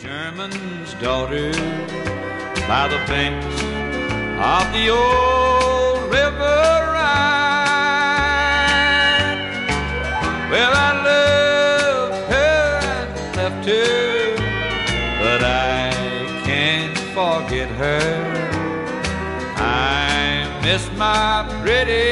German's daughter by the banks of the old river Rhine. Well, I loved her and left her, but I can't forget her. I miss my pretty